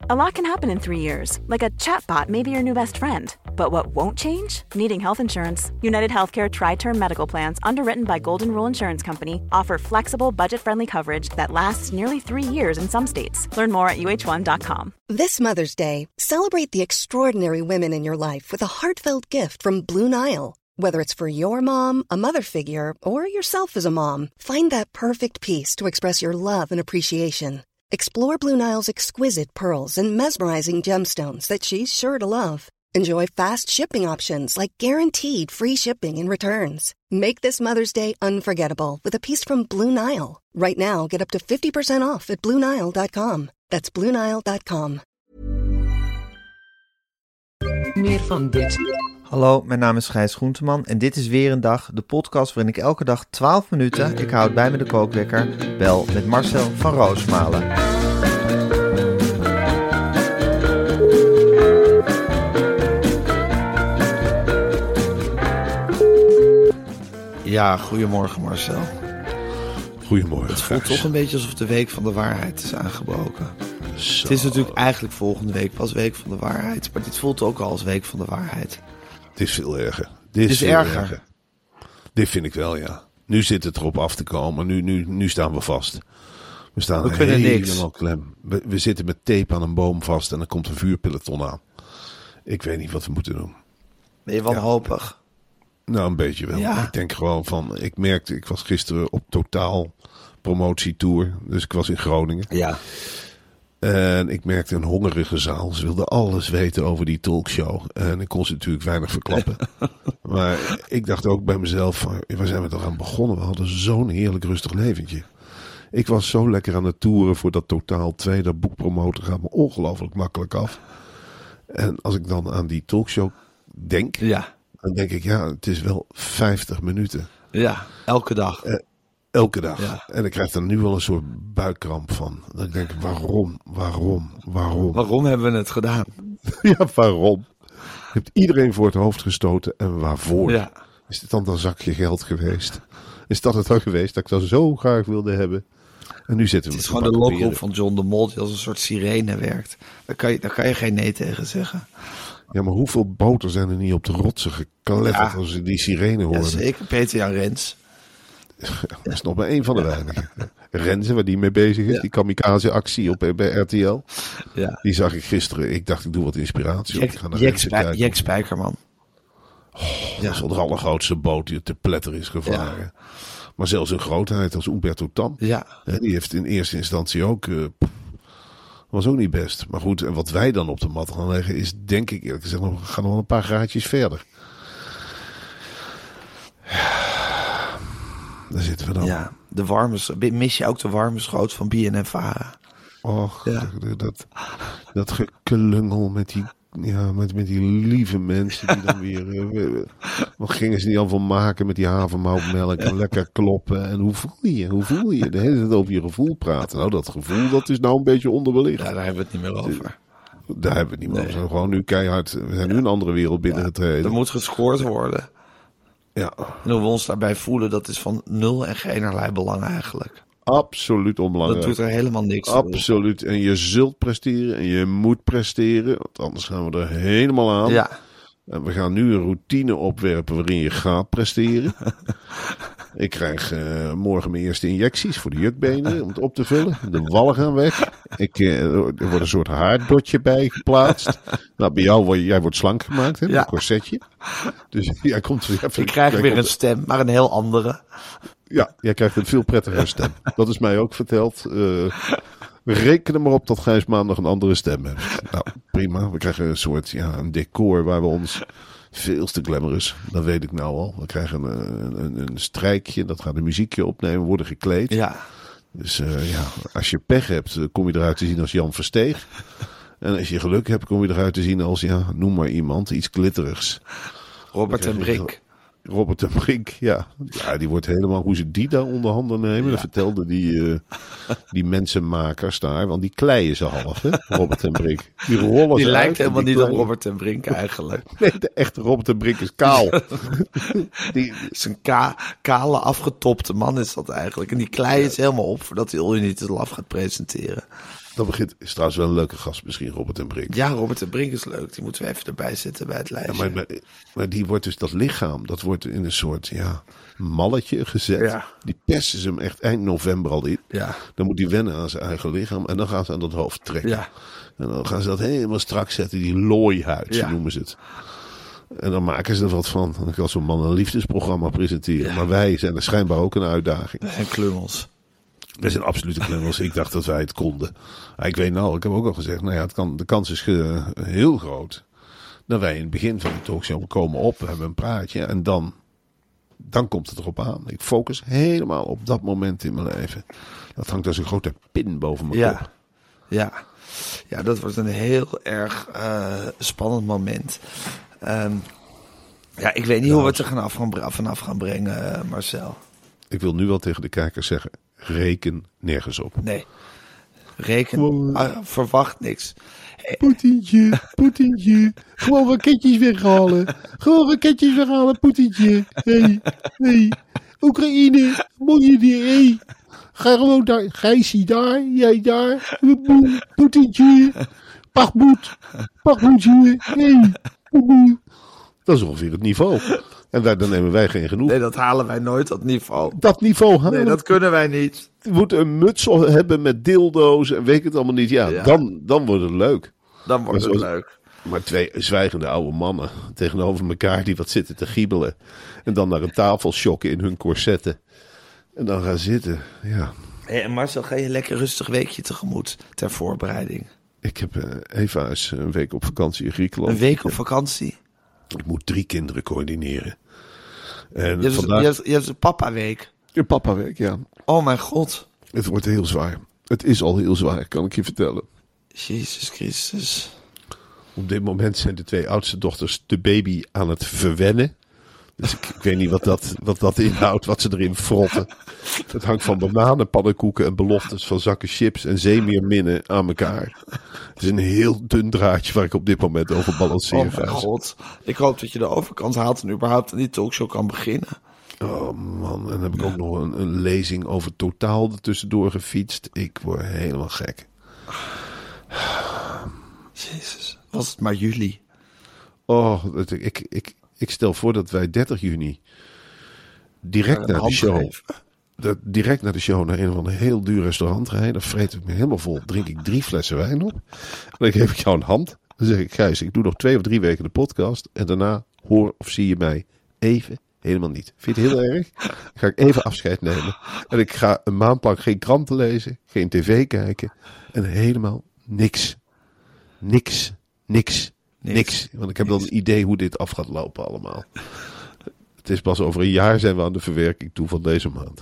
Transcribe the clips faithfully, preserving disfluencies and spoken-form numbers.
A lot can happen in three years, like a chatbot may be your new best friend. But what won't change? Needing health insurance. United Healthcare Tri-Term Medical Plans, underwritten by Golden Rule Insurance Company, offer flexible, budget-friendly coverage that lasts nearly three years in some states. Learn more at U H one dot com. This Mother's Day, celebrate the extraordinary women in your life with a heartfelt gift from Blue Nile. Whether it's for your mom, a mother figure, or yourself as a mom, find that perfect piece to express your love and appreciation. Explore Blue Nile's exquisite pearls and mesmerizing gemstones that she's sure to love. Enjoy fast shipping options like guaranteed free shipping and returns. Make this Mother's Day unforgettable with a piece from Blue Nile. Right now, get up to fifty percent off at Blue Nile dot com. That's Blue Nile dot com. Meer van dit. Hallo, mijn naam is Gijs Groenteman en dit is weer een dag, de podcast waarin ik elke dag twaalf minuten, ik houd bij me de kookwekker, bel met Marcel van Roosmalen. Ja, goedemorgen Marcel. Goedemorgen. Het voelt toch een beetje alsof de week van de waarheid is aangebroken. Zo. Het is natuurlijk eigenlijk volgende week pas week van de waarheid, maar dit voelt ook al als week van de waarheid. Het is veel erger. Dit is, is veel erger. erger. Dit vind ik wel, ja. Nu zit het erop af te komen. Nu, nu, nu staan we vast. We staan we kunnen helemaal niks. klem. We, we zitten met tape aan een boom vast en dan komt een vuurpeloton aan. Ik weet niet wat we moeten doen. Ben je wanhopig? Ja. Nou, een beetje wel. Ja. Ik denk gewoon van... Ik merkte, ik was gisteren op totaal promotietour. Dus ik was in Groningen. Ja. En ik merkte een hongerige zaal. Ze wilden alles weten over die talkshow. En ik kon ze natuurlijk weinig verklappen. Maar ik dacht ook bij mezelf, van, waar zijn we toch aan begonnen? We hadden zo'n heerlijk rustig leventje. Ik was zo lekker aan het toeren voor dat Totaal twee. Dat boek promoten gaat me ongelooflijk makkelijk af. En als ik dan aan die talkshow denk, Ja. dan denk ik, ja, het is wel vijftig minuten. Ja, elke dag. Eh, Elke dag. Ja. En ik krijg er nu wel een soort buikkramp van. Dat ik denk, waarom, waarom, waarom? Waarom hebben we het gedaan? Ja, waarom? Je hebt iedereen voor het hoofd gestoten. En waarvoor? Ja. Is dit dan een zakje geld geweest? Is dat het dan geweest dat ik dat zo graag wilde hebben? En nu zitten we Het is met gewoon de gebakken lokroep peren. van John de Mol die als een soort sirene werkt. Daar kan je, daar kan je geen nee tegen zeggen. Ja, maar hoeveel boten zijn er niet op de rotsen gekletterd Ja. als ze die sirene Ja, horen? zeker Peter Jan Rens. Dat is nog maar één van de weinigen. Renze, waar die mee bezig is, Ja. die kamikaze-actie op bij R T L. Ja. Die zag ik gisteren. Ik dacht, ik doe wat inspiratie op. Jack, Ik ga naar Jack, Renze Spij- kijken. Jack Spijkerman. Dat is wel de allergrootste boot die te pletter is gevaren. Maar zelfs een grootheid als Umberto Tan. Ja. Hè, die heeft in eerste instantie ook... Uh, was ook niet best. Maar goed, en wat wij dan op de mat gaan leggen is, denk ik eerlijk gezegd, nog, gaan nog wel een paar graadjes verder. Daar zitten we dan. Ja, de warme, mis je ook de warme schoot van B N N Vara? Och, Ja. dat, dat, dat geklungel met die, ja, met, met die lieve mensen die dan weer... Uh, wat gingen ze niet al van maken met die havermoutmelk en lekker kloppen. En hoe voel je? Hoe voel je? De hele tijd over je gevoel praten. Nou, dat gevoel, dat is nou een beetje onderbelicht. Ja, daar hebben we het niet meer over. Daar hebben we het niet meer Nee. over. We zijn gewoon nu keihard... We zijn nu een andere wereld binnengetreden. Er moet gescoord worden. Ja, En hoe we ons daarbij voelen, dat is van nul en geenerlei belang eigenlijk. absoluut Dat onbelangrijk. doet er helemaal niks toe. Absoluut. En je zult presteren en je moet presteren. Want anders gaan we er helemaal aan. Ja, En we gaan nu een routine opwerpen waarin je gaat presteren. Ik krijg uh, morgen mijn eerste injecties voor de jukbenen om het op te vullen. De wallen gaan weg. Ik, uh, er wordt een soort haardotje bij geplaatst. Nou, bij jou word je, jij wordt slank gemaakt, hè? Ja. Een corsetje. Dus jij komt weer even... ik krijg jij weer komt- een stem, maar een heel andere. Ja, jij krijgt een veel prettigere stem. Dat is mij ook verteld. Uh, we rekenen maar op dat Gijs maandag een andere stem heeft. Nou, prima. We krijgen een soort ja, een decor waar we ons... Veel te glamorous, dat weet ik nou al. We krijgen een, een, een strijkje, dat gaat een muziekje opnemen, we worden gekleed. Ja, Dus uh, ja, als je pech hebt, kom je eruit te zien als Jan Versteeg. En als je geluk hebt, kom je eruit te zien als, ja, noem maar iemand, iets glitterigs. Robert en Brink. Robert en Brink, ja. Ja, die wordt helemaal, hoe ze die daar onder handen nemen, Ja. dat vertelden die, uh, die mensenmakers daar, want die kleien ze half, hè, Robert en Brink. Die rollen Die ze lijkt uit en helemaal die niet op kleien- Robert en Brink eigenlijk. Nee, de echte Robert en Brink is kaal. die, Het is een ka- kale, afgetopte man is dat eigenlijk. En die klei is helemaal op voordat hij All You Need Is Love gaat presenteren. Dan begint, is trouwens wel een leuke gast misschien, Robert en Brink. Ja, Robert en Brink is leuk. Die moeten we even erbij zetten bij het lijstje. Ja, maar, maar, maar die wordt dus, dat lichaam, dat wordt in een soort ja, malletje gezet. Ja. Die persen ze hem echt eind november al in. Ja. Dan moet hij wennen aan zijn eigen lichaam. En dan gaan ze aan dat hoofd trekken. Ja. En dan gaan ze dat helemaal strak zetten. Die looihuid, Ja. zo noemen ze het. En dan maken ze er wat van. Dan kan zo'n man een liefdesprogramma presenteren. Ja. Maar wij zijn er schijnbaar ook een uitdaging. En klungels. Wij zijn absolute klungels. Ik dacht dat wij het konden. Maar ik weet nou, ik heb ook al gezegd. Nou ja, het kan, de kans is ge, heel groot. Dat wij in het begin van de talkshow komen op. We hebben een praatje. En dan, dan komt het erop aan. Ik focus helemaal op dat moment in mijn leven. Dat hangt als een grote pin boven mijn Ja. kop. Ja. Ja, dat wordt een heel erg uh, spannend moment. Um, ja, ik weet niet hoe we het er gaan af gaan, vanaf gaan brengen, uh, Marcel. Ik wil nu wel tegen de kijkers zeggen. Reken nergens op. Nee. Reken. Uh, verwacht niks. Poetientje, Poetientje. Gewoon raketjes weghalen. Gewoon raketjes weghalen, Poetientje. Hey, hey. Oekraïne, moet je die, hey. Ga gewoon daar. Gijsie daar, jij daar. Poetientje. Pachmoed. Pachmoedje. Hey. Dat is ongeveer het niveau. En daar dan nemen wij geen genoeg. Nee, dat halen wij nooit, dat niveau. Dat niveau halen. Nee, dat kunnen wij niet. Je moet een muts hebben met dildo's en weet ik het allemaal niet. Ja, Ja. Dan, dan wordt het leuk. Dan wordt Maar het zoals- leuk. Maar twee zwijgende oude mannen tegenover elkaar die wat zitten te giebelen. En dan naar een tafel schokken in hun corsetten. En dan gaan zitten. Ja, Hey, en Marcel, ga je lekker rustig weekje tegemoet ter voorbereiding? ik heb uh, Eva is een week op vakantie in Griekenland. Een week op vakantie? Ik moet drie kinderen coördineren. En Je hebt, vandaag... je hebt, je hebt een papa-week. Een papa-week, ja. Oh mijn god. Het wordt heel zwaar. Het is al heel zwaar, kan ik je vertellen. Jezus Christus. Op dit moment zijn de twee oudste dochters de baby aan het verwennen. Dus ik, ik weet niet wat dat, wat dat inhoudt, wat ze erin frotten. Het hangt van bananen, pannenkoeken en beloftes van zakken chips en zeemeerminnen aan elkaar. Het is een heel dun draadje waar ik op dit moment over balanceer. Oh mijn god. Ik hoop dat je de overkant haalt en überhaupt aan die talkshow kan beginnen. Oh man, en dan heb ik ook nog een, een lezing over Totaal er tussendoor gefietst. Ik word helemaal gek. Jezus. Was het maar juli. Oh, het- ik, ik, ik stel voor dat wij dertig juni direct Een naar de hand show... geven. Dat direct naar de show naar een of ander heel duur restaurant rijden. Dan vreet ik me helemaal vol. Drink ik drie flessen wijn op. En dan geef ik jou een hand. Dan zeg ik, Gijs, ik doe nog twee of drie weken de podcast. En daarna hoor of zie je mij even helemaal niet. Vind je het heel erg? Dan ga ik even afscheid nemen. En ik ga een maand lang geen kranten lezen. Geen tv kijken. En helemaal niks. Niks. Niks. Niks. Want ik heb dan een idee hoe dit af gaat lopen allemaal. Het is pas over een jaar zijn we aan de verwerking toe van deze maand.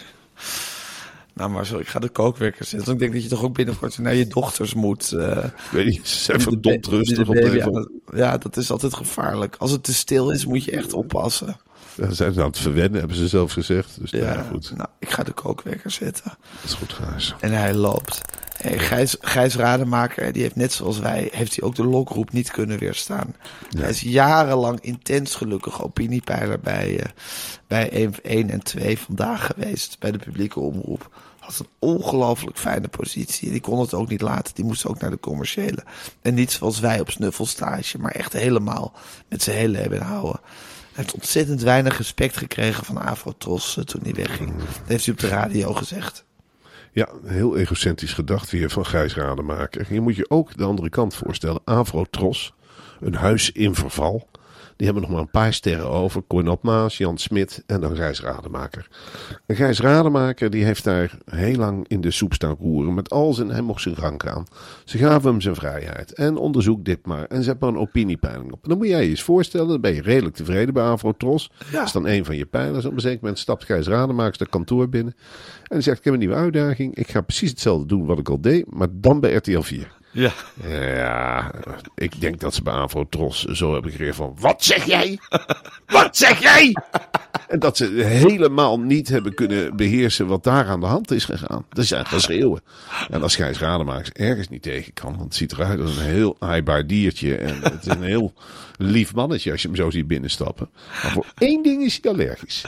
Nou Marcel, ik ga de kookwekker zetten. Ik denk dat je toch ook binnenkort naar je dochters moet. Uh, Ik weet niet, ze zijn die de verdomd ba- die rustig de op baby deze. aan het- Ja, dat is altijd gevaarlijk. Als het te stil is, moet je echt oppassen. Ja, ze zijn aan het verwennen, hebben ze zelf gezegd. Dus ja, Ja, goed. nou, ik ga de kookwekker zetten. Dat is goed, Gijs. En hij loopt. Hey, Gijs, Gijs Rademaker, die heeft net zoals wij, heeft hij ook de lokroep niet kunnen weerstaan. Hij is jarenlang intens gelukkig opiniepeiler bij, uh, bij één en twee vandaag geweest, bij de publieke omroep. Had een ongelooflijk fijne positie. Die kon het ook niet laten. Die moest ook naar de commerciële. En niet zoals wij op snuffelstage, maar echt helemaal met zijn hele hebben houden. Hij heeft ontzettend weinig respect gekregen van Afrotros uh, toen hij wegging. Dat heeft hij op de radio gezegd. Ja, heel egocentrisch gedacht weer van Gijs Rademaker. Je moet je ook de andere kant voorstellen. Afrotros, een huis in verval. Die hebben nog maar een paar sterren over. Cornel Maas, Jan Smit en dan Gijs Rademaker. En Gijs Rademaker die heeft daar heel lang in de soep staan roeren. Met al zijn, hij mocht zijn gang gaan. Ze gaven hem zijn vrijheid. En onderzoek dit maar. En zet maar een opiniepeiling op. En dan moet jij je eens voorstellen. Dan ben je redelijk tevreden bij Afrotros. Ja. Dat is dan een van je pijlers. Op een zeker moment stapt Gijs Rademaker dat kantoor binnen. En hij zegt, ik heb een nieuwe uitdaging. Ik ga precies hetzelfde doen wat ik al deed. Maar dan bij R T L vier. Ja. Ja, ik denk dat ze bij Afrotros zo hebben gekregen van... Wat zeg jij? Wat zeg jij? En dat ze helemaal niet hebben kunnen beheersen wat daar aan de hand is gegaan. Dat is eigenlijk wel schreeuwen. En als Gijs Rademaker ergens niet tegen kan... want het ziet eruit als een heel aaibaar diertje... en het is een heel lief mannetje als je hem zo ziet binnenstappen. Maar voor één ding is hij allergisch.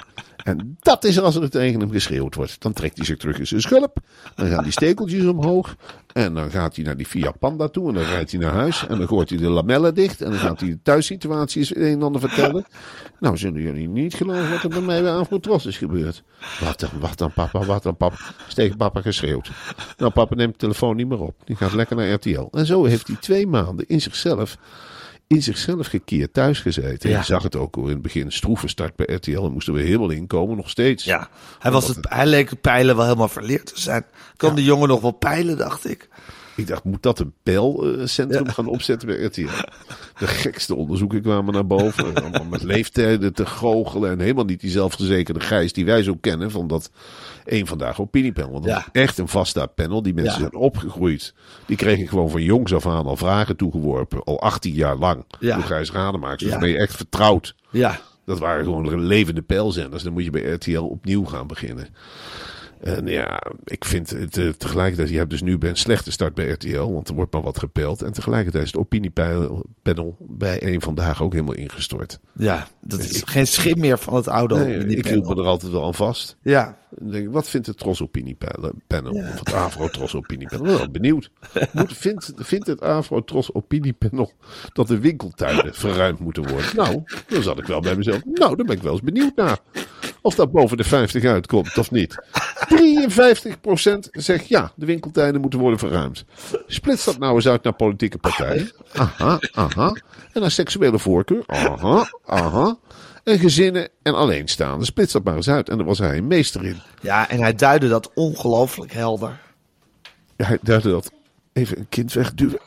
En dat is er als er tegen hem geschreeuwd wordt. Dan trekt hij zich terug in zijn schulp. Dan gaan die stekeltjes omhoog. En dan gaat hij naar die Fiat Panda toe. En dan rijdt hij naar huis. En dan gooit hij de lamellen dicht. En dan gaat hij de thuissituaties een en ander vertellen. Nou, zullen jullie niet geloven wat er bij mij bij Afrotros is gebeurd. Wat dan, wat dan papa, wat dan papa. Is tegen papa geschreeuwd. Nou, papa neemt de telefoon niet meer op. Die gaat lekker naar R T L. En zo heeft hij twee maanden in zichzelf... in zichzelf gekeerd thuis gezeten. Ja. Je zag het ook al in het begin. Stroeve start bij R T L. En moesten we helemaal inkomen, nog steeds. Ja, hij, was het, hij leek het peilen wel helemaal verleerd te zijn. Kan ja. de jongen nog wel peilen, dacht ik. Ik dacht, moet dat een pijlcentrum ja. gaan opzetten bij R T L? De gekste onderzoeken kwamen naar boven. Allemaal met leeftijden te goochelen. En helemaal niet die zelfverzekerde Gijs die wij zo kennen. Van dat één vandaag opiniepanel. Want dat ja. was echt een vaststaatpanel. Die mensen ja. zijn opgegroeid. Die kregen gewoon van jongs af aan al vragen toegeworpen. Al achttien jaar lang. Ja. Door Gijs Rademakers. Dus ja. ben je echt vertrouwd. Ja. Dat waren gewoon levende pijlzenders. Dan moet je bij R T L opnieuw gaan beginnen. En ja, ik vind het uh, tegelijkertijd, je hebt dus nu bij een slechte start bij R T L, want er wordt maar wat gepeld. En tegelijkertijd is het opiniepanel bij één Vandaag ook helemaal ingestort. Ja, dat is ik, geen schim meer van het oude nee, Ik hield me er altijd wel aan vast. Ja. En denk, wat vindt het Tros Opiniepanel? Ja. Of het Afro-Tros Opiniepanel? Wel benieuwd. Moet, vindt, vindt het Afro-Tros Opiniepanel dat de winkeltuinen verruimd moeten worden? Nou, dan zat ik wel bij mezelf. Nou, daar ben ik wel eens benieuwd naar. Of dat boven de vijftig uitkomt of niet. drieënvijftig procent zegt ja, de winkeltijden moeten worden verruimd. Splits dat nou eens uit naar politieke partijen. Aha, aha. En naar seksuele voorkeur. Aha, aha. En gezinnen en alleenstaanden. Splits dat maar eens uit. En daar was hij een meester in. Ja, en hij duidde dat ongelooflijk helder. Ja, hij duidde dat... Even een kind wegduwen.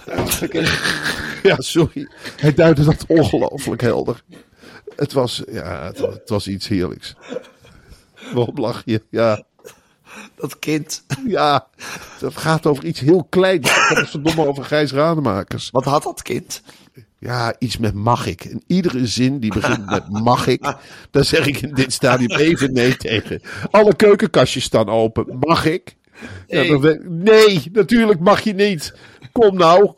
Ja, sorry. Hij duidde dat ongelooflijk helder. Het was, ja, het, het was iets heerlijks. Waarom lach je? Ja. Dat kind. Ja, dat gaat over iets heel kleins. Het gaat verdomme over Gijs Rademakers. Wat had dat kind? Ja, iets met mag ik. En iedere zin die begint met mag ik, daar zeg ik in dit stadium even nee tegen. Alle keukenkastjes staan open. Mag ik? Ja, nee. Dan, nee, natuurlijk mag je niet. Kom nou.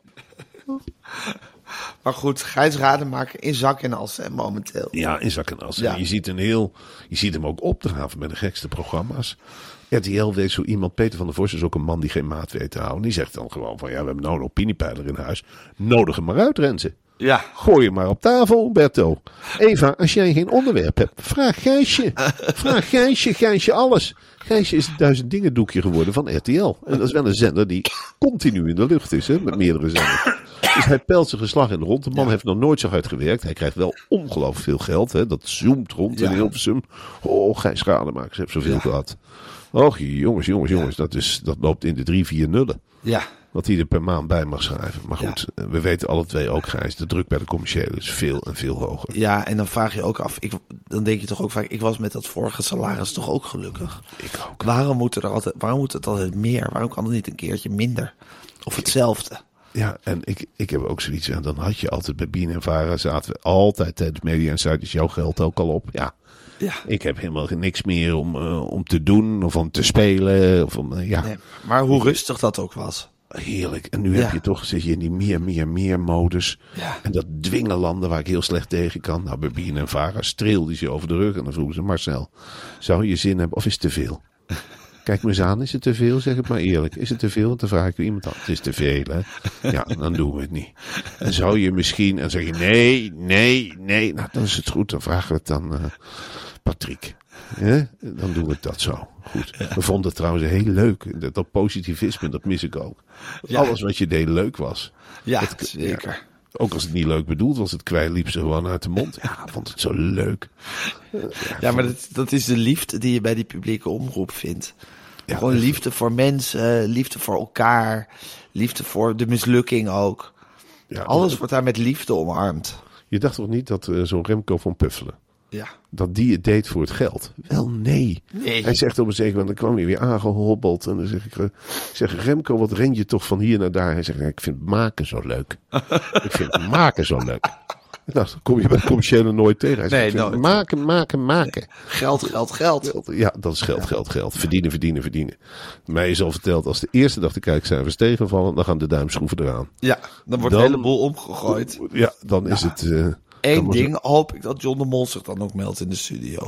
Maar goed, Gijs Rademaker in zak en as hè, momenteel. Ja, in zak en as. Ja. En je ziet een heel, je ziet hem ook opdraven met de gekste programma's. R T L weet zo iemand, Peter van der Vos is ook een man die geen maat weet te houden. Die zegt dan gewoon van ja, we hebben nou een opiniepeiler in huis. Nodig hem maar uit, Renze. Ja. Gooi hem maar op tafel, Umberto. Eva, als jij geen onderwerp hebt, vraag Gijsje. Vraag Gijsje, Gijsje alles. Gijsje is het duizend dingen doekje geworden van R T L. En dat is wel een zender die continu in de lucht is, hè, met meerdere zenders. Dus hij peilt zijn geslag in de rond. De man ja. heeft nog nooit zo hard gewerkt. Hij krijgt wel ongelooflijk veel geld. Hè. Dat zoomt rond ja. in Hilversum. Oh, Gijs Rademakers heeft zoveel ja. gehad. Och, jongens, jongens, jongens. Ja. Dat, is, dat loopt in de drie, vier nullen. Ja. Wat hij er per maand bij mag schrijven. Maar goed, ja. we weten alle twee ook, Gijs. De druk bij de commerciële is veel en veel hoger. Ja, en dan vraag je ook af. Ik, dan denk je toch ook vaak, ik was met dat vorige salaris toch ook gelukkig. Ik ook. Waarom moet, er altijd, waarom moet het altijd meer? Waarom kan het niet een keertje minder? Of hetzelfde? Ja, en ik, ik heb ook zoiets. En dan had je altijd bij Bien en Vara zaten we altijd tijdens Media Insight. Is jouw geld ook al op? Ja. Ja. Ik heb helemaal niks meer om, uh, om te doen of om te spelen. Of om, uh, ja. Nee, maar hoe rustig dat ook was. Heerlijk. En nu ja. heb je toch, zit je in die meer, meer, meer modus. Ja. En dat dwingelanden waar ik heel slecht tegen kan. Nou, bij Bien en Vara streelde ze over de rug. En dan vroegen ze, Marcel, zou je zin hebben of is het te veel? Kijk me eens aan, is het te veel? Zeg het maar eerlijk. Is het te veel? Dan vraag ik iemand aan. Het is te veel, hè? Ja, dan doen we het niet. En zou je misschien, en zeg je nee, nee, nee. Nou, dan is het goed. Dan vragen we het dan uh, Patrick. Ja? Dan doen we dat zo. Goed. We vonden het trouwens heel leuk. Dat, dat positivisme, dat mis ik ook. Ja. Alles wat je deed leuk was. Ja, het, zeker. Ja, ook als het niet leuk bedoeld was, het kwijt liep ze gewoon uit de mond. Ja, ik vond het zo leuk. Ja, ja maar dat, dat is de liefde die je bij die publieke omroep vindt. Ja, gewoon liefde voor mensen, liefde voor elkaar, liefde voor de mislukking ook. Ja, alles wordt daar met liefde omarmd. Je dacht toch niet dat uh, zo'n Remco van Puffelen, ja. dat die het deed voor het geld? Wel, nee. nee. Hij zegt op een zeker moment, dan kwam hij weer aangehobbeld. En dan zeg ik, uh, ik zeg, Remco, wat ren je toch van hier naar daar? Hij zegt, ja, ik vind maken zo leuk. ik vind maken zo leuk. Nou, dan kom je bij de commerciële nooit tegen. Hij zegt, nee, nooit. Maken, maken, maken. Geld, geld, geld. Ja, dat is geld, geld, geld. Verdienen, verdienen, verdienen. Mij is al verteld, als de eerste dag de kijkcijfers tegenvallen, dan gaan de duimschroeven eraan. Ja, dan wordt dan, de hele boel omgegooid. Ja, dan is ja. het... Uh, Eén ding het... hoop ik dat John de Mol zich dan ook meldt in de studio.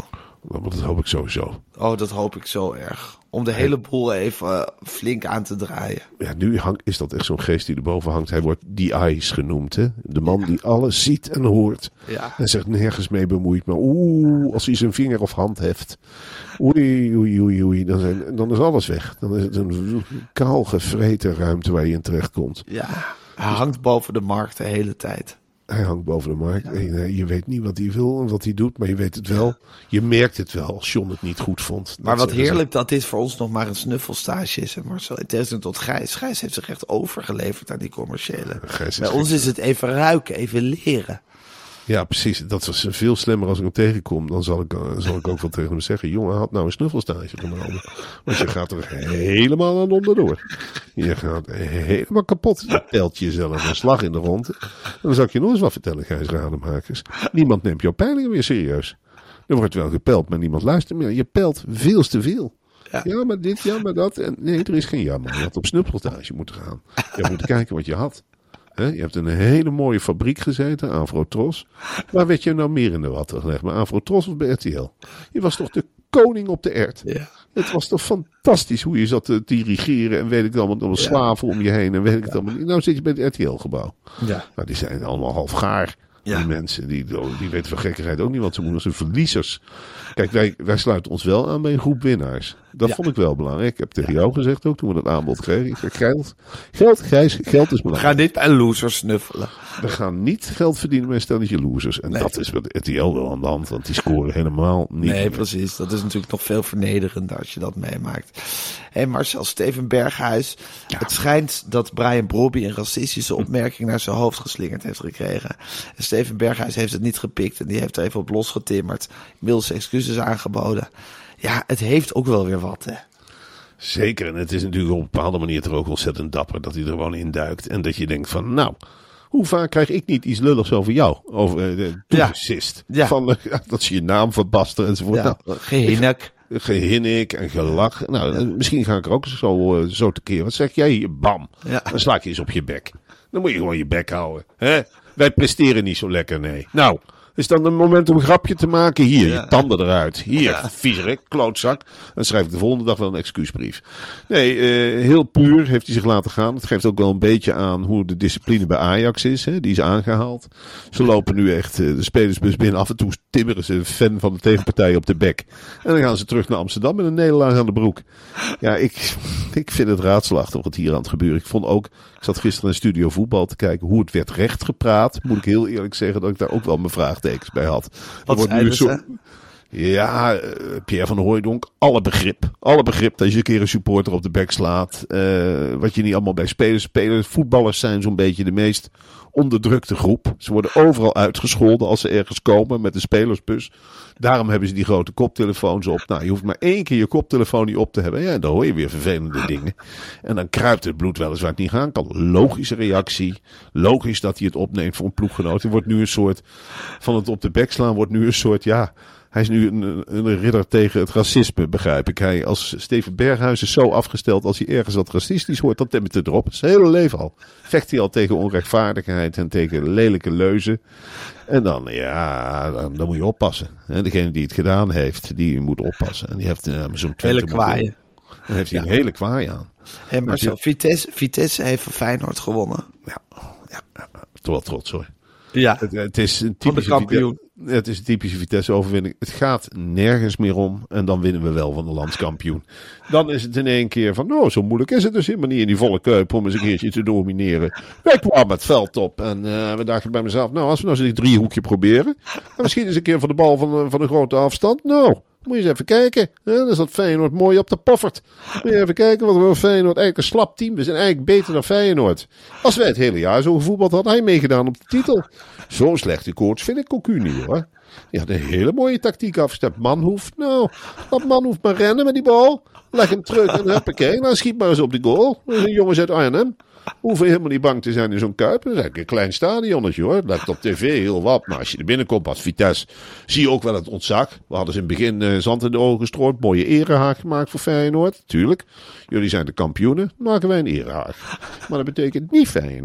Want dat hoop ik sowieso. Oh, dat hoop ik zo erg. Om de hele boel even uh, flink aan te draaien. Ja, nu hang, is dat echt zo'n geest die erboven hangt. Hij wordt The Eyes genoemd, hè? De man ja. die alles ziet en hoort. Ja. En zich nergens mee bemoeit. Maar oeh, als hij zijn vinger of hand heft. Oei, oei, oei, oei. Dan, zijn, dan is alles weg. Dan is het een kaal gevreten ruimte waar je in terecht komt. Ja, hij hangt boven de markt de hele tijd. Hij hangt boven de markt. Ja. En je weet niet wat hij wil en wat hij doet, maar je weet het wel. Je merkt het wel als John het niet goed vond. Maar wat heerlijk dat dit voor ons nog maar een snuffelstage is. En Marcel, in tegenstelling tot Gijs. Gijs heeft zich echt overgeleverd aan die commerciële. Bij ons is het even ruiken, even leren. Ja, precies. Dat was veel slimmer als ik hem tegenkom. Dan zal ik, uh, zal ik ook wel tegen hem zeggen. Jongen, had nou een snuffelstage genomen. Want je gaat er helemaal aan onderdoor. Je gaat helemaal kapot. Je pelt jezelf een slag in de rond. En dan zal ik je nog eens wat vertellen, Gijs Rademakers. Niemand neemt jouw peilingen meer serieus. Er wordt wel gepeld, maar niemand luistert meer. Je pelt veel te veel. Ja. ja, maar dit, ja, maar dat. En nee, er is geen jammer. Je had op snuffelstage moeten gaan. Je had moeten kijken wat je had. He, je hebt in een hele mooie fabriek gezeten, Afrotros. Waar werd je nou meer in de watten gelegd? Maar Afrotros of bij R T L? Je was toch de koning op de ert? Ja. Het was toch fantastisch hoe je zat te dirigeren en weet ik het allemaal, allemaal ja. slaven om je heen en weet ik ja. het allemaal. Nou zit je bij het R T L-gebouw. Ja. Nou, die zijn allemaal half gaar. Ja. Die mensen, die, die weten van gekkigheid ook niet wat ze moeten. Ze zijn verliezers. Kijk, wij, wij sluiten ons wel aan bij een groep winnaars. Dat ja. vond ik wel belangrijk. Ik heb tegen ja. jou gezegd ook, toen we dat aanbod kregen. Ik zeg, geld, geld, Gijs, geld is belangrijk. We gaan niet bij losers snuffelen. We gaan niet geld verdienen met een stelletje losers. En nee. dat is wat R T L wel aan de hand, want die scoren helemaal niet. Nee, meer. precies. Dat is natuurlijk nog veel vernederender als je dat meemaakt. Hé hey Marcel, Steven Berghuis. Ja. Het schijnt dat Brian Brobby een racistische opmerking naar zijn hoofd geslingerd heeft gekregen. En Steven Berghuis heeft het niet gepikt en die heeft er even op losgetimmerd. Inmiddels excuses aangeboden. Ja, het heeft ook wel weer wat, hè. Zeker, en het is natuurlijk op een bepaalde manier toch ook ontzettend dapper dat hij er gewoon in duikt. En dat je denkt van, nou, hoe vaak krijg ik niet iets lulligs over jou? Over uh, de toegesist. Ja. Van, uh, dat ze je naam verbasten enzovoort. Ja, nou, gehinnik. Gehinnik en gelach. Nou, ja. misschien ga ik er ook zo, uh, zo tekeer. Wat zeg jij hier? Bam. Ja. Dan sla ik je eens op je bek. Dan moet je gewoon je bek houden. Hè? Wij presteren niet zo lekker, nee. Nou, is dan een moment om een grapje te maken? Hier, ja. je tanden eruit. Hier, ja. viezerik, klootzak. Dan schrijf ik de volgende dag wel een excuusbrief. Nee, uh, heel puur heeft hij zich laten gaan. Het geeft ook wel een beetje aan hoe de discipline bij Ajax is. Hè? Die is aangehaald. Ze lopen nu echt uh, de spelersbus binnen. Af en toe timmeren ze een fan van de tegenpartij op de bek. En dan gaan ze terug naar Amsterdam met een nederlaag aan de broek. Ja, ik, ik vind het raadselachtig wat hier aan het gebeuren. Ik vond ook, ik zat gisteren in Studio Voetbal te kijken hoe het werd rechtgepraat. Moet ik heel eerlijk zeggen dat ik daar ook wel mijn vraagtekens bij had. Wat wordt nu zo. Ja, uh, Pierre van Hooijdonk, alle begrip. Alle begrip dat je een keer een supporter op de bek slaat. Uh, wat je niet allemaal bij spelers spelen. Voetballers zijn zo'n beetje de meest onderdrukte groep. Ze worden overal uitgescholden als ze ergens komen met de spelersbus. Daarom hebben ze die grote koptelefoons op. Nou, je hoeft maar één keer je koptelefoon niet op te hebben. Ja, dan hoor je weer vervelende dingen. En dan kruipt het bloed wel eens waar het niet gaan kan. Logische reactie. Logisch dat hij het opneemt voor een ploeggenoot. Er wordt nu een soort, van het op de bek slaan wordt nu een soort, ja... Hij is nu een, een ridder tegen het racisme, begrijp ik. Hij, als Steven Berghuis is zo afgesteld, als hij ergens wat racistisch hoort, dan timmert het erop. Zijn hele leven al. Vecht hij al tegen onrechtvaardigheid en tegen lelijke leuzen. En dan, ja, dan, dan moet je oppassen. En degene die het gedaan heeft, die moet oppassen. En die heeft uh, zo'n hele kwaaien. Dan heeft hij ja. een hele kwaai aan. Hey, maar zo, Vitesse, Vitesse heeft van Feyenoord gewonnen. Ja, ja, ja. Toch wel trots hoor. Ja, het, het is een typische kampioen. Vitesse, het is een typische Vitesse-overwinning. Het gaat nergens meer om. En dan winnen we wel van de landskampioen. Dan is het in één keer van, nou, zo moeilijk is het dus helemaal niet in die volle kuip om eens een keertje te domineren. Wij kwamen het veld op en uh, we dachten bij mezelf, nou, als we nou eens een driehoekje proberen. En misschien eens een keer van de bal van, van een grote afstand. Nou, moet je eens even kijken. Ja, dan is dat Feyenoord mooi op de poffert. Moet je even kijken wat we van Feyenoord. Eigenlijk een slap team. We zijn eigenlijk beter dan Feyenoord. Als wij het hele jaar zo gevoetbald hadden, had hij meegedaan op de titel. Zo'n slechte coach vind ik Cocu niet hoor. Die had een hele mooie tactiek afgestemd. Manhoeft, nou, dat Manhoeft maar rennen met die bal. Leg hem terug en huppakee. Nou, schiet maar eens op die goal. Dat is een jongens uit Arnhem. Hoeven helemaal niet bang te zijn in zo'n Kuip. Dat is eigenlijk een klein stadionnetje hoor. Het lijkt op tv heel wat. Maar als je er binnenkomt als Vitesse, zie je ook wel het ontzag. We hadden ze in het begin uh, zand in de ogen gestrooid. Mooie erehaag gemaakt voor Feyenoord. Tuurlijk. Jullie zijn de kampioenen. Maken wij een erehaag. Maar dat betekent niet Feyenoord.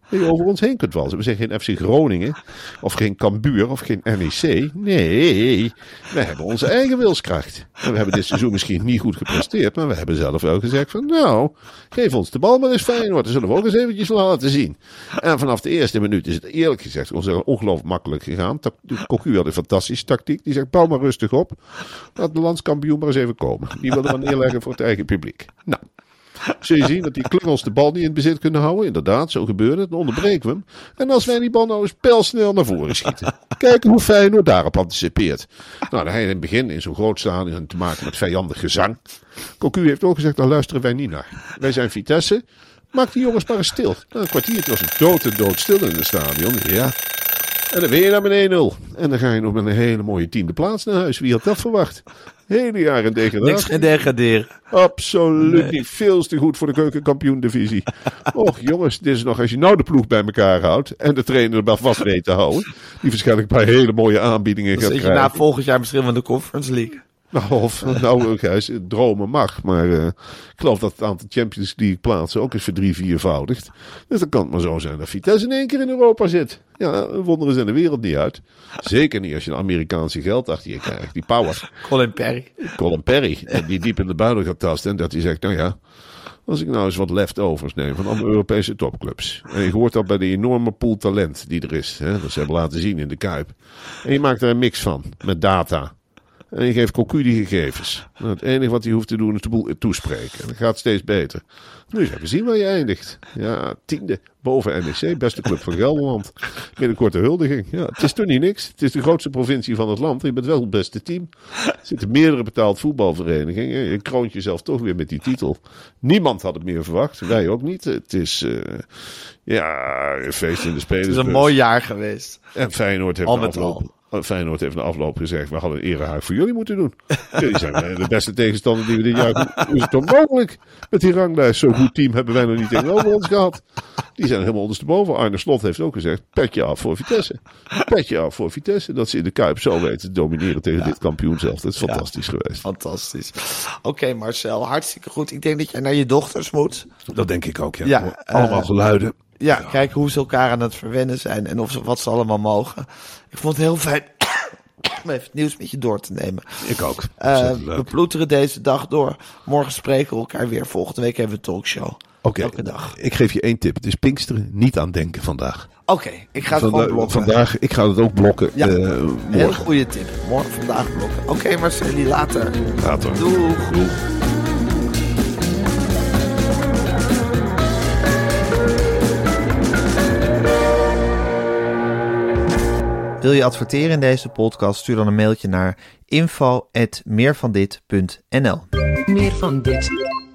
Dat je over ons heen kunt walsen. We zijn geen F C Groningen. Of geen Cambuur. Of geen N E C. Nee. We hebben onze eigen wilskracht. En we hebben dit seizoen misschien niet goed gepresteerd. Maar we hebben zelf wel gezegd van nou, geef ons de bal maar eens Feyenoord. Dat zullen we ook eens eventjes laten zien. En vanaf de eerste minuut is het eerlijk gezegd ongelooflijk makkelijk gegaan. Cocu had een fantastische tactiek. Die zegt bouw maar rustig op. Laat de landskampioen maar eens even komen. Die willen we neerleggen voor het eigen publiek. Nou. Zul je zien dat die klungels de bal niet in bezit kunnen houden. Inderdaad, zo gebeurde het. Dan onderbreken we hem. En als wij die bal nou eens pijlsnel naar voren schieten. Kijken hoe Feyenoord daarop anticipeert. Nou, dan heb je in het begin in zo'n groot stadion te maken met vijandig gezang. Cocu heeft ook gezegd, daar luisteren wij niet naar. Wij zijn Vitesse. Maak die jongens maar eens stil. Nou, een kwartiertje was het dood en dood stil in het stadion. Ja. En dan ben je dan met één nul. En dan ga je nog met een hele mooie tiende plaats naar huis. Wie had dat verwacht? Hele jaar in degradatie. Niks geen degraderen. Absoluut Nee. niet. Veel te goed voor de keukenkampioen-divisie. Och jongens, dit is nog als je nou de ploeg bij elkaar houdt. En de trainer er maar vast weet te houden. Die waarschijnlijk een paar hele mooie aanbiedingen Dan gaat zit je krijgen. na volgend jaar misschien wel in de Conference League. Nou, of, nou Gijs, dromen mag. Maar uh, ik geloof dat het aantal Champions League plaatsen ook eens voor drie, viervoudigt. Dus dan kan het maar zo zijn dat Vitesse in één keer in Europa zit. Ja, wonderen zijn de wereld niet uit. Zeker niet als je een Amerikaanse geld achter je krijgt. Die power. Colin Perry. Colin Perry, die diep in de buidel gaat tasten. En dat hij zegt, nou ja, als ik nou eens wat leftovers neem van alle Europese topclubs. En je hoort dat bij de enorme pool talent die er is. Hè, dat ze hebben laten zien in de Kuip. En je maakt er een mix van, met data. En je geeft Cocu die gegevens. Nou, het enige wat hij hoeft te doen is de boel toespreken. En dat gaat steeds beter. Nu eens even zien waar je eindigt. Ja, tiende boven N E C, beste club van Gelderland. Binnenkort de huldiging. Ja, het is toch niet niks. Het is de grootste provincie van het land. Je bent wel het beste team. Er zitten meerdere betaald voetbalverenigingen. Je kroont jezelf toch weer met die titel. Niemand had het meer verwacht. Wij ook niet. Het is uh, ja, een feest in de spelers. Het is een mooi jaar geweest. En Feyenoord heeft Al de met afloop. al. Feyenoord heeft na afloop gezegd, we hadden een erehaag voor jullie moeten doen. Jullie zijn de beste tegenstander die we dit jaar... Hoe is het dan mogelijk met die ranglijst? Zo'n goed team hebben wij nog niet tegenover ons gehad. Die zijn helemaal ondersteboven. Arne Slot heeft ook gezegd, petje af voor Vitesse. Petje af voor Vitesse. Dat ze in de Kuip zo weten te domineren tegen ja. dit kampioen zelf. Dat is fantastisch ja. geweest. Fantastisch. Oké okay, Marcel, hartstikke goed. Ik denk dat jij naar je dochters moet. Dat denk ik ook, ja. ja Allemaal uh, geluiden. Ja, ja, kijken hoe ze elkaar aan het verwennen zijn en of ze, wat ze allemaal mogen. Ik vond het heel fijn om even het nieuws met je door te nemen. Ik ook. Uh, we ploeteren deze dag door. Morgen spreken we elkaar weer. Volgende week hebben we een talkshow. Oké, okay. Ik geef je één tip. Het is Pinksteren. Niet aan denken vandaag. Oké, okay, ik ga het Vanda- gewoon blokken. Vandaag, ik ga het ook blokken. Ja, uh, morgen. Heel goede tip. Morgen, vandaag blokken. Oké, okay, Marcel, later. Later. Doeg. Doeg. Wil je adverteren in deze podcast? Stuur dan een mailtje naar info at meervandit punt n l. Meer van dit.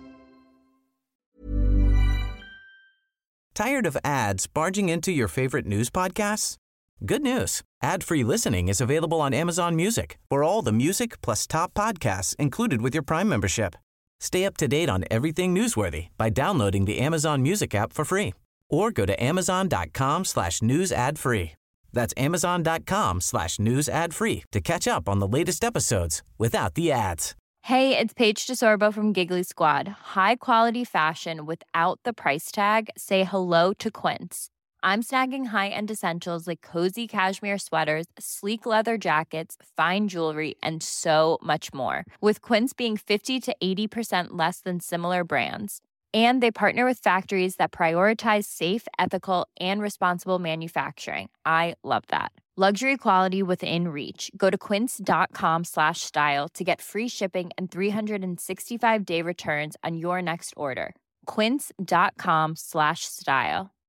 Tired of ads barging into your favorite news podcasts? Good news. Ad-free listening is available on Amazon Music for all the music plus top podcasts included with your Prime membership. Stay up to date on everything newsworthy by downloading the Amazon Music app for free or go to amazon.com slash news ad free. That's amazon.com slash news ad free to catch up on the latest episodes without the ads. Hey, it's Paige DeSorbo from Giggly Squad. High quality fashion without the price tag. Say hello to Quince. I'm snagging high-end essentials like cozy cashmere sweaters, sleek leather jackets, fine jewelry, and so much more. With Quince being fifty to eighty percent less than similar brands. And they partner with factories that prioritize safe, ethical, and responsible manufacturing. I love that. Luxury quality within reach. Go to quince.com slash style to get free shipping and three sixty-five day returns on your next order. Quince.com slash style.